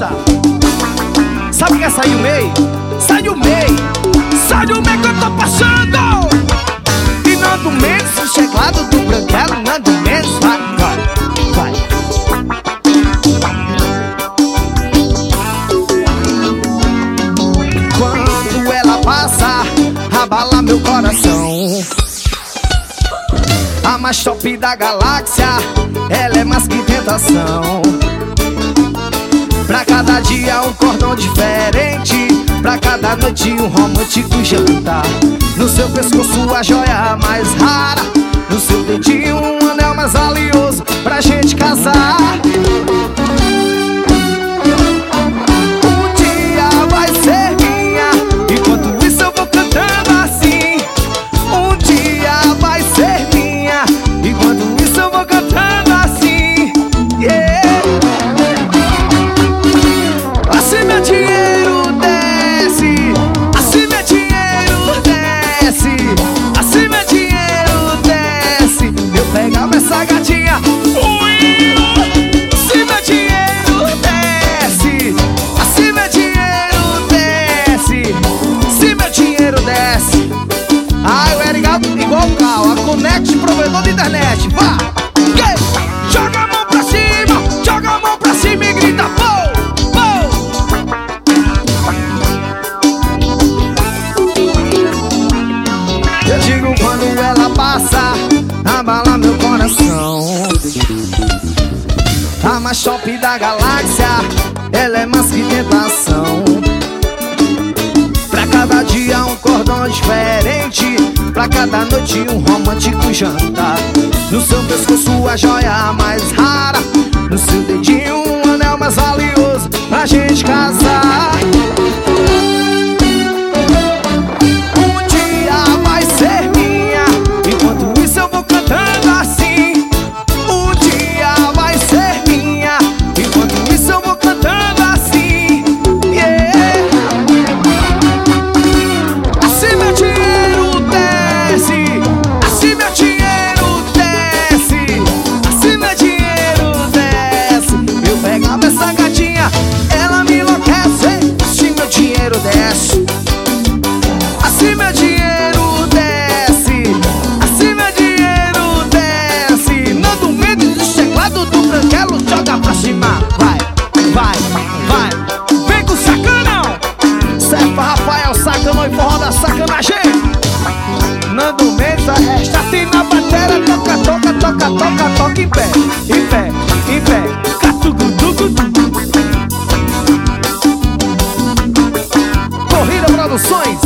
Poxa, sabe que é Sai o MEI? Sai o MEI, sai o MEI que eu tô passando. E Nando Mendes, o teclado do Branquelo. Nando Mendes, vai, vai, vai. Quando ela passa, abala meu coração. A mais top da galáxia, ela é mais que tentação. Pra cada dia um cordão diferente, pra cada noite um romântico jantar. No seu pescoço a joia mais rara, no seu dedinho um anel mais valioso pra gente casar. Um dia vai ser minha, enquanto isso eu vou cantando assim. Um dia vai ser minha, enquanto isso eu vou cantando assim. Yeah. Assim meu dinheiro desce, assim meu dinheiro desce, assim meu dinheiro desce. Eu pegava essa gatinha, assim meu dinheiro desce, assim meu dinheiro desce, assim meu dinheiro desce. Ai, eu era igual o Cal, a Connect, provedor de internet. Vá! Yeah. Joga a mão pra cima, joga a mão pra cima e grita pô! Eu digo quando ela passa, abala meu coração. A mais top da galáxia, ela é mais que tentação. Pra cada dia um cordão diferente, pra cada noite um romântico jantar. No seu pescoço a joia mais rara, no seu dedinho um anel mais valioso pra gente casar. Assim meu dinheiro desce, assim meu dinheiro desce. Nando Mendes, o teclado do Branquelo, joga pra cima. Vai, vai, vai. Vem com sacanão. Cefa, Rafael, sacanou e forró da sacanagem. Nando Mendes, a resta tem na bateria. Toca, toca, toca, toca, toca em pé, em pé, em pé. Catugudugudu. Corrida Produções.